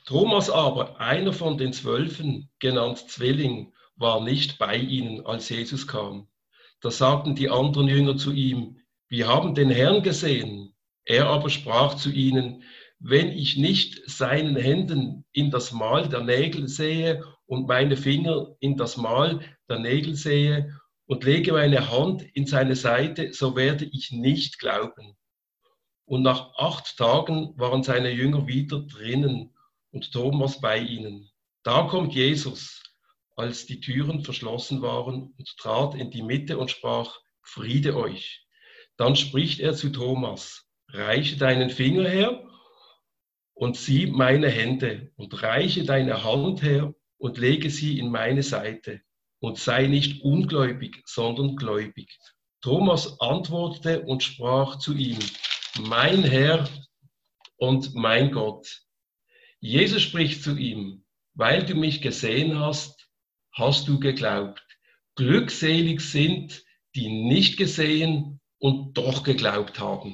Thomas aber, einer von den 12, genannt Zwilling, war nicht bei ihnen, als Jesus kam. Da sagten die anderen Jünger zu ihm: Wir haben den Herrn gesehen. Er aber sprach zu ihnen: Wenn ich nicht seinen Händen in das Mal der Nägel sehe und meine Finger in das Mal der Nägel sehe und lege meine Hand in seine Seite, so werde ich nicht glauben. Und nach 8 Tagen waren seine Jünger wieder drinnen und Thomas bei ihnen. Da kommt Jesus, als die Türen verschlossen waren, und trat in die Mitte und sprach: Friede euch. Dann spricht er zu Thomas: Reiche deinen Finger her und sieh meine Hände, und reiche deine Hand her und lege sie in meine Seite, und sei nicht ungläubig, sondern gläubig. Thomas antwortete und sprach zu ihm: Mein Herr und mein Gott. Jesus spricht zu ihm: Weil du mich gesehen hast, hast du geglaubt. Glückselig sind, die nicht gesehen und doch geglaubt haben.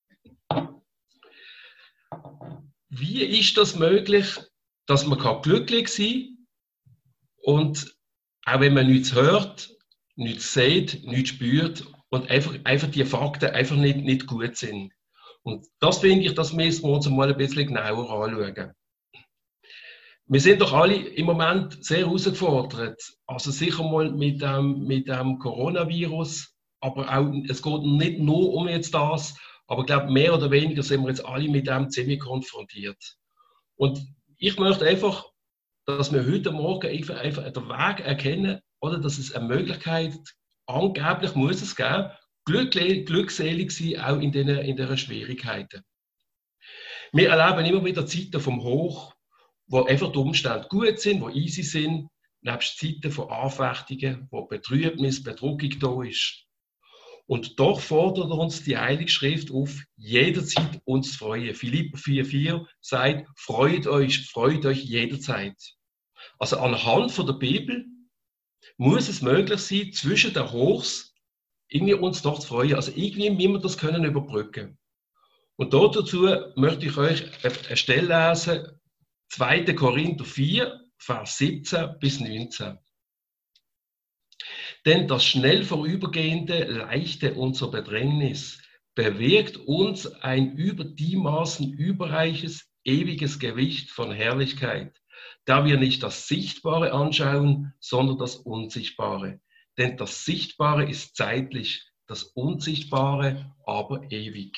Wie ist das möglich, dass man glücklich sein kann und auch wenn man nichts hört, nichts sieht, nichts spürt und einfach die Fakten einfach nicht gut sind? Und das finde ich, das müssen wir uns mal ein bisschen genauer anschauen. Wir sind doch alle im Moment sehr herausgefordert. Also sicher mal mit dem Coronavirus, aber auch, es geht nicht nur um jetzt das, aber ich glaube, mehr oder weniger sind wir jetzt alle mit dem ziemlich konfrontiert. Und ich möchte einfach, dass wir heute Morgen einfach den Weg erkennen, oder dass es eine Möglichkeit, angeblich muss es geben, glückselig sein, auch in diesen Schwierigkeiten. Wir erleben immer wieder Zeiten vom Hoch, wo einfach die Umstände gut sind, wo easy sind, nebst Zeiten von Anfechtungen, wo Betrübnis, Bedruckung da ist. Und doch fordert uns die Heilige Schrift auf, jederzeit uns zu freuen. Philipper 4,4 sagt: freut euch jederzeit. Also anhand von der Bibel muss es möglich sein, zwischen den Hochs irgendwie uns doch zu freuen. Also irgendwie müssen wir das können überbrücken. Und dazu möchte ich euch eine Stelle lesen, 2. Korinther 4, Vers 17 bis 19. Denn das schnell vorübergehende, leichte unserer Bedrängnis bewirkt uns ein über die Maßen überreiches, ewiges Gewicht von Herrlichkeit, da wir nicht das Sichtbare anschauen, sondern das Unsichtbare. Denn das Sichtbare ist zeitlich, das Unsichtbare aber ewig.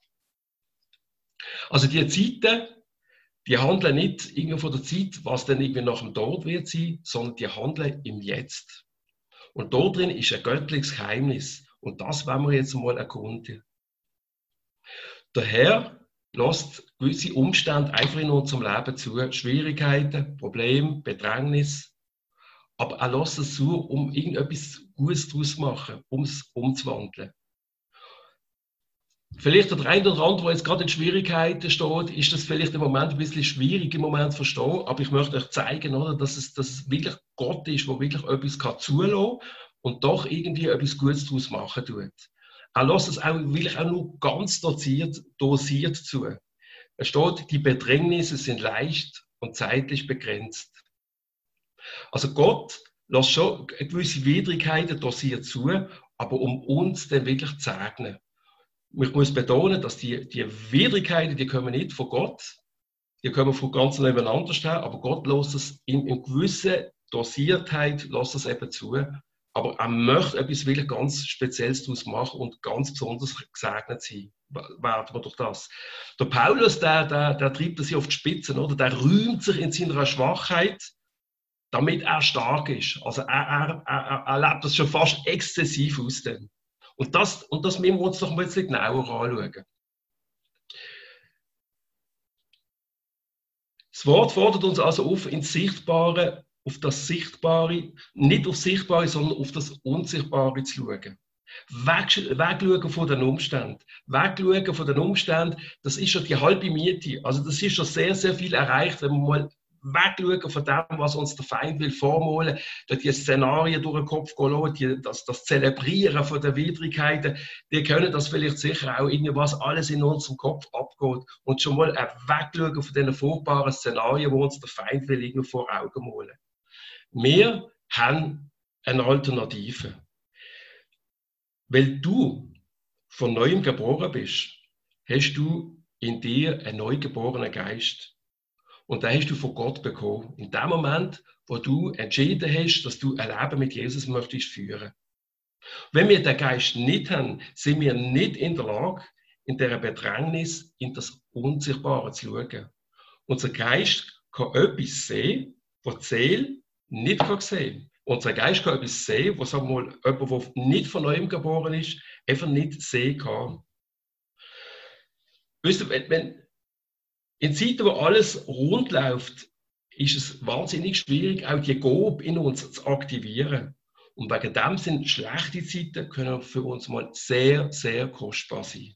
Also die Zeiten, die handeln nicht irgendwie von der Zeit, was dann irgendwie nach dem Tod wird sein, sondern die handeln im Jetzt. Und dort drin ist ein göttliches Geheimnis. Und das wollen wir jetzt mal erkunden. Der Herr lässt gewisse Umstände einfach in unserem Leben zu. Schwierigkeiten, Probleme, Bedrängnis. Aber er lässt es zu, um irgendetwas Gutes daraus zu machen, um es umzuwandeln. Vielleicht der eine oder andere, der jetzt gerade in Schwierigkeiten steht, ist das vielleicht im Moment ein bisschen schwierig im Moment zu verstehen, aber ich möchte euch zeigen, oder, dass es wirklich Gott ist, der wirklich etwas zulassen kann und doch irgendwie etwas Gutes daraus machen tut. Er lässt es auch wirklich auch nur ganz dosiert zu. Es steht, die Bedrängnisse sind leicht und zeitlich begrenzt. Also Gott lässt schon gewisse Widrigkeiten dosiert zu, aber um uns dann wirklich zu segnen. Ich muss betonen, dass die Widrigkeiten, die kommen nicht von Gott, die kommen von ganz nebeneinander stehen, aber Gott lässt es in gewisser Dosiertheit lässt es eben zu. Aber er möchte etwas wirklich ganz Spezielles daraus machen und ganz besonders gesegnet sein. Werden wir durch das. Der Paulus, der treibt das hier auf die Spitzen, oder? Der rühmt sich in seiner Schwachheit, damit er stark ist. Also er lebt das schon fast exzessiv aus. Denn. Und das müssen wir uns doch mal ein bisschen genauer anschauen. Das Wort fordert uns also auf, ins Sichtbare, auf das Sichtbare, nicht auf das Sichtbare, sondern auf das Unsichtbare zu schauen. Wegschauen von den Umständen. Wegschauen von den Umständen, das ist schon die halbe Miete. Also das ist schon sehr, sehr viel erreicht, wenn man mal wegschauen von dem, was uns der Feind will vormalen, die Szenarien durch den Kopf gehen lassen, das Zelebrieren von den Widrigkeiten, die können das vielleicht sicher auch irgendwas alles in unserem Kopf abgeht und schon mal wegschauen von diesen furchtbaren Szenarien, wo uns der Feind will irgendwie vor Augen malen. Wir haben eine Alternative. Weil du von Neuem geboren bist, hast du in dir einen neugeborenen Geist. Und den hast du von Gott bekommen. In dem Moment, wo du entschieden hast, dass du ein Leben mit Jesus möchtest führen. Wenn wir den Geist nicht haben, sind wir nicht in der Lage, in dieser Bedrängnis in das Unsichtbare zu schauen. Unser Geist kann etwas sehen, was die Seele nicht sehen kann. Unser Geist kann etwas sehen, was jemand, der nicht von Neuem geboren ist, einfach nicht sehen kann. Wisst ihr, wenn in Zeiten, wo alles rund läuft, ist es wahnsinnig schwierig, auch die Gabe in uns zu aktivieren. Und wegen dem sind schlechte Zeiten können für uns mal sehr, sehr kostbar sein.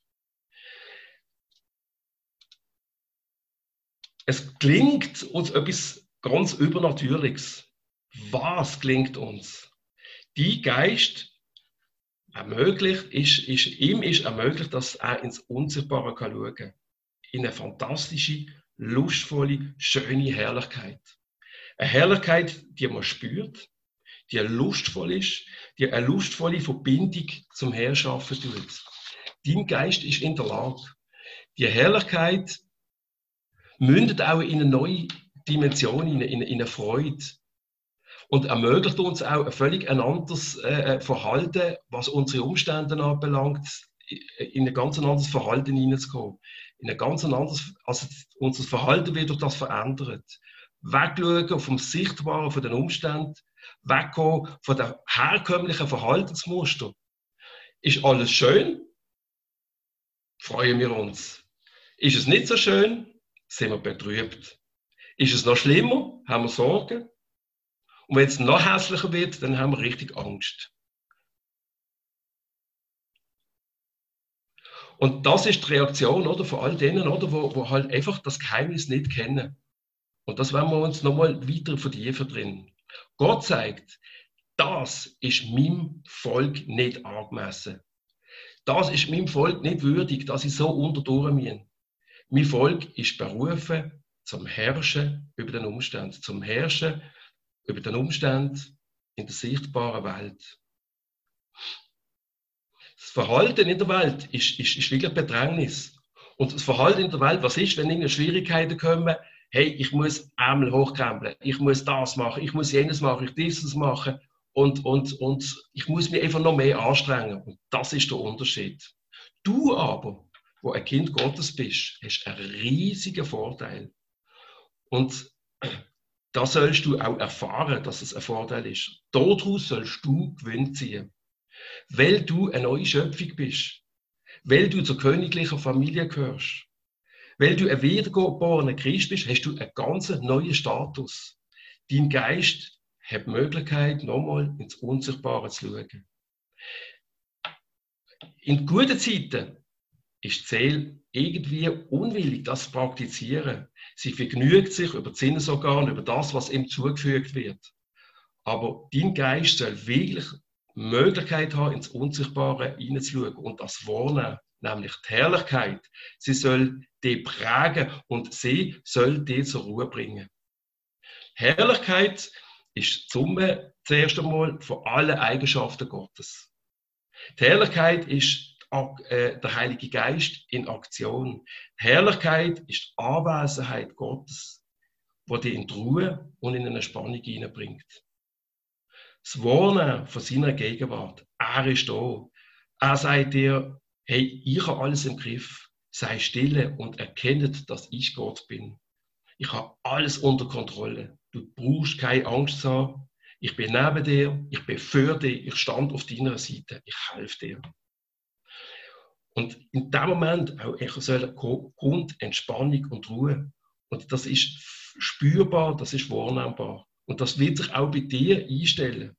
Es gelingt uns etwas ganz Übernatürliches. Was gelingt uns? Die Geist ermöglicht, ihm ist ermöglicht, dass er ins Unsichtbare schauen kann. In eine fantastische, lustvolle, schöne Herrlichkeit. Eine Herrlichkeit, die man spürt, die lustvoll ist, die eine lustvolle Verbindung zum Herrn schaffen tut. Dein Geist ist in der Lage. Die Herrlichkeit mündet auch in eine neue Dimension, in eine Freude. Und ermöglicht uns auch ein völlig anderes Verhalten, was unsere Umstände anbelangt, in ein ganz anderes Verhalten hineinzukommen. In ein ganz anderes, also unser Verhalten wird durch das verändert. Wegschauen vom Sichtbaren, von den Umständen, weggehen von den herkömmlichen Verhaltensmustern. Ist alles schön? Freuen wir uns. Ist es nicht so schön? Sind wir betrübt. Ist es noch schlimmer? Haben wir Sorgen? Und wenn es noch hässlicher wird, dann haben wir richtig Angst. Und das ist die Reaktion, oder, von all denen, oder, wo halt einfach das Geheimnis nicht kennen. Und das werden wir uns nochmal weiter vertiefen drin. Gott sagt, das ist meinem Volk nicht angemessen. Das ist meinem Volk nicht würdig, dass ich so unterdurch bin. Mein Volk ist berufen zum Herrschen über den Umständen, zum Herrschen über den Umständen in der sichtbaren Welt. Das Verhalten in der Welt ist wirklich Bedrängnis. Und das Verhalten in der Welt, was ist, wenn irgendwelche Schwierigkeiten kommen? Hey, ich muss Ärmel hochkrempeln, ich muss das machen, ich muss jenes machen, ich dieses machen und ich muss mich einfach noch mehr anstrengen. Und das ist der Unterschied. Du aber, wo ein Kind Gottes bist, hast einen riesigen Vorteil. Und da sollst du auch erfahren, dass es ein Vorteil ist. Daraus sollst du Gewinn ziehen. Weil du eine neue Schöpfung bist. Weil du zur königlichen Familie gehörst. Weil du ein wiedergeborener Christ bist, hast du einen ganz neuen Status. Dein Geist hat die Möglichkeit, nochmal ins Unsichtbare zu schauen. In guten Zeiten ist die Seele irgendwie unwillig, das zu praktizieren. Sie vergnügt sich über die Sinnesorgane, über das, was ihm zugefügt wird. Aber dein Geist soll wirklich die Möglichkeit haben, ins Unsichtbare hineinzuschauen und das wahrnehmen, nämlich die Herrlichkeit. Sie soll die prägen und sie soll die zur Ruhe bringen. Herrlichkeit ist die Summe zuerst einmal von allen Eigenschaften Gottes. Die Herrlichkeit ist der Heilige Geist in Aktion. Herrlichkeit ist die Anwesenheit Gottes, die dich in die Ruhe und in eine Spannung hineinbringt. Das Wahrnehmen von seiner Gegenwart. Er ist da. Er sagt dir, hey, ich habe alles im Griff. Sei stille und erkenne, dass ich Gott bin. Ich habe alles unter Kontrolle. Du brauchst keine Angst zu haben. Ich bin neben dir, ich bin für dich, ich stand auf deiner Seite, ich helfe dir. Und in dem Moment kommt Entspannung und Ruhe. Und das ist spürbar, das ist wahrnehmbar. Und das wird sich auch bei dir einstellen.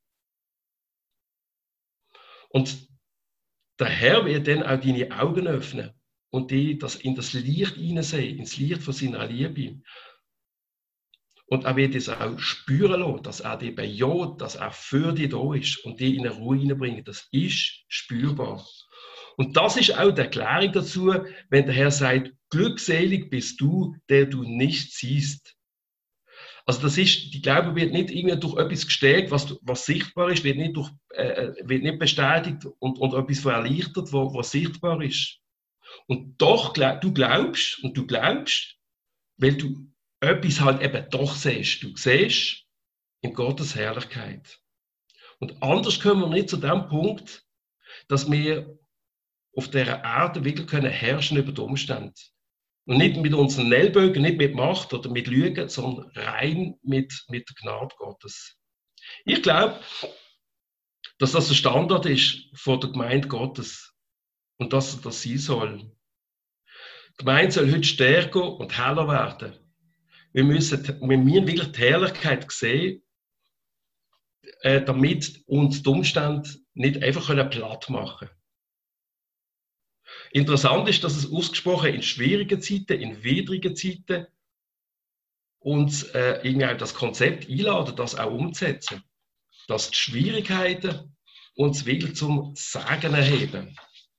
Und der Herr wird dann auch deine Augen öffnen und die das in das Licht hineinsehen, ins Licht von seiner Liebe. Und er wird es auch spüren lassen, dass er dich bejaht, dass er für dich da ist und dich in eine Ruhe hineinbringt. Das ist spürbar. Und das ist auch die Erklärung dazu, wenn der Herr sagt, glückselig bist du, der du nicht siehst. Also das ist, die Glaube wird nicht irgendwie durch etwas gestärkt, was sichtbar ist, wird nicht bestätigt und etwas erleichtert, was sichtbar ist. Und doch, du glaubst, weil du etwas halt eben doch siehst. Du siehst in Gottes Herrlichkeit. Und anders kommen wir nicht zu dem Punkt, dass wir auf dieser Erde wirklich können herrschen über die Umstände. Und nicht mit unseren Ellbogen, nicht mit Macht oder mit Lügen, sondern rein mit der Gnade Gottes. Ich glaube, dass das der Standard ist von der Gemeinde Gottes und dass das sein soll. Die Gemeinde soll heute stärker und heller werden. Wir müssen wirklich die Herrlichkeit sehen, damit uns die Umstände nicht einfach platt machen können. Interessant ist, dass es ausgesprochen in schwierigen Zeiten, in widrigen Zeiten uns irgendwie auch das Konzept einladen, das auch umzusetzen. Dass die Schwierigkeiten uns wirklich zum Sagen erheben.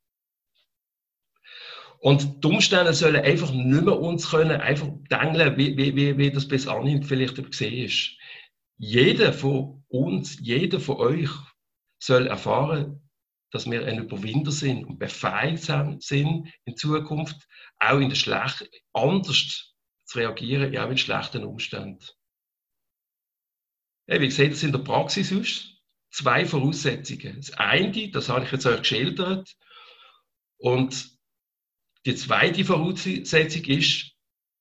Und die Umstände sollen einfach nicht mehr uns können, einfach denken, wie das bis anhin vielleicht gesehen ist. Jeder von uns, jeder von euch soll erfahren, dass wir ein Überwinder sind und befähigt sind, in Zukunft auch in der anders zu reagieren, ja auch in schlechten Umständen. Ja, wie gesagt, das in der Praxis ist 2 Voraussetzungen. Das eine, das habe ich jetzt euch geschildert, und die zweite Voraussetzung ist,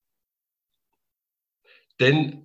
denn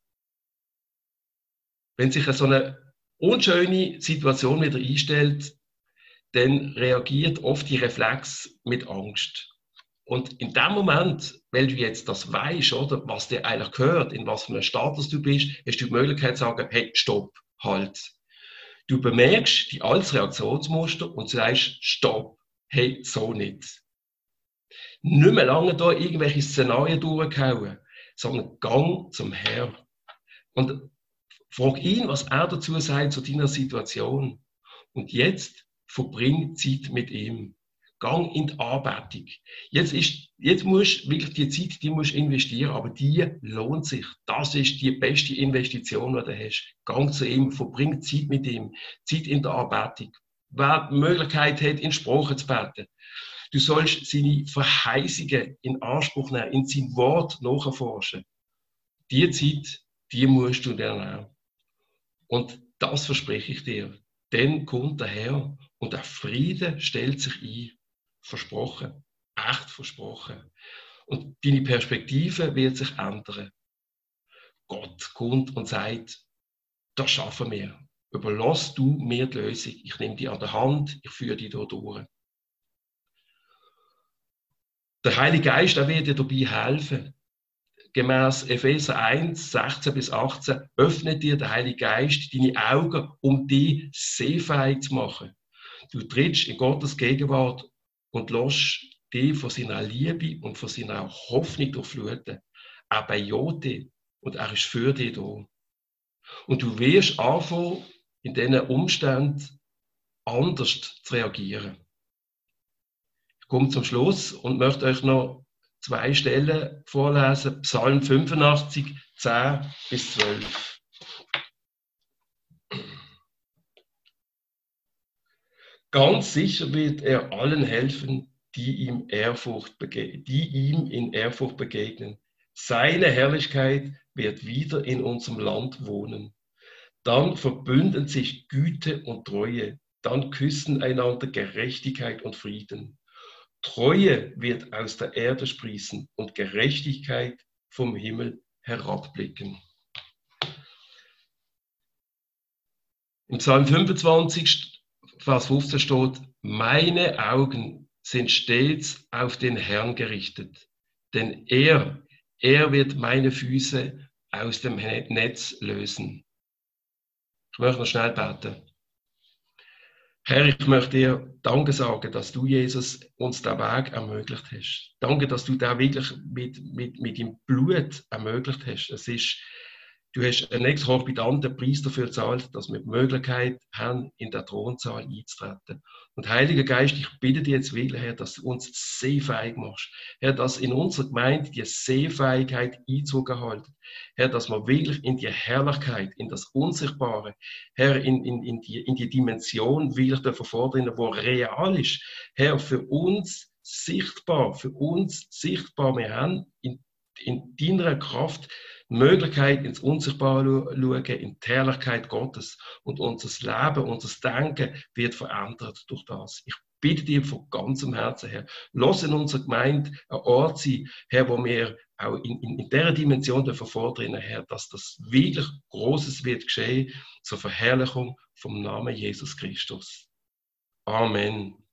wenn sich so eine unschöne Situation wieder einstellt, dann reagiert oft die Reflex mit Angst. Und in dem Moment, weil du jetzt das weißt, oder, was dir eigentlich gehört, in was für einem Status du bist, hast du die Möglichkeit zu sagen, hey, stopp, halt. Du bemerkst die altes Reaktionsmuster und sagst, stopp, hey, so nicht. Nicht mehr lange da irgendwelche Szenarien durchgehauen, sondern gang zum Herrn. Und frag ihn, was er dazu sagt zu deiner Situation. Und jetzt verbring Zeit mit ihm. Gang in die Anbetung. Jetzt musst du wirklich die Zeit, die musst investieren, aber die lohnt sich. Das ist die beste Investition, die du hast. Gang zu ihm, verbring Zeit mit ihm. Zeit in der Anbetung. Wer die Möglichkeit hat, in Sprachen zu beten. Du sollst seine Verheißungen in Anspruch nehmen, in sein Wort nacherforschen. Die Zeit, die musst du dir nehmen. Und das verspreche ich dir. Dann kommt der Herr und der Friede stellt sich ein. Versprochen. Echt versprochen. Und deine Perspektive wird sich ändern. Gott kommt und sagt, das schaffen wir. Überlass du mir die Lösung. Ich nehme dich an der Hand, ich führe dich hier durch. Der Heilige Geist, der wird dir dabei helfen. Gemäß Epheser 1, 16 bis 18 öffnet dir der Heilige Geist deine Augen, um dich sehfähig zu machen. Du trittst in Gottes Gegenwart und lässt dich von seiner Liebe und von seiner Hoffnung durchfluten. Er bejaht dich und er ist für dich da. Und du wirst anfangen, in diesen Umständen anders zu reagieren. Ich komme zum Schluss und möchte euch noch 2 Stellen vorlesen. Psalm 85, 10 bis 12. Ganz sicher wird er allen helfen, die ihm in Ehrfurcht begegnen. Seine Herrlichkeit wird wieder in unserem Land wohnen. Dann verbünden sich Güte und Treue. Dann küssen einander Gerechtigkeit und Frieden. Treue wird aus der Erde sprießen und Gerechtigkeit vom Himmel herabblicken. Im Psalm 25, Vers 15 steht, meine Augen sind stets auf den Herrn gerichtet, denn er wird meine Füße aus dem Netz lösen. Ich möchte noch schnell beten. Herr, ich möchte dir Danke sagen, dass du, Jesus, uns den Weg ermöglicht hast. Danke, dass du den wirklich mit deinem Blut ermöglicht hast. Es ist Du hast einen exorbitanten Preis dafür gezahlt, dass wir die Möglichkeit haben, in der Thronsaal einzutreten. Und Heiliger Geist, ich bitte dich jetzt wirklich, Herr, dass du uns sehfähig machst. Herr, dass in unserer Gemeinde die Sehfähigkeit Einzug erhält. Herr, dass wir wirklich in die Herrlichkeit, in das Unsichtbare, Herr, in die Dimension wirklich der Verforderungen, die real ist. Herr, für uns sichtbar. Wir haben in deiner Kraft Möglichkeit ins Unsichtbare schauen, in die Herrlichkeit Gottes. Und unser Leben, unser Denken wird verändert durch das. Ich bitte dir von ganzem Herzen, Herr, lass in unserer Gemeinde ein Ort sein, Herr, wo wir auch in dieser Dimension der Verforderungen, Herr, dass das wirklich Großes wird geschehen zur Verherrlichung vom Namen Jesus Christus. Amen.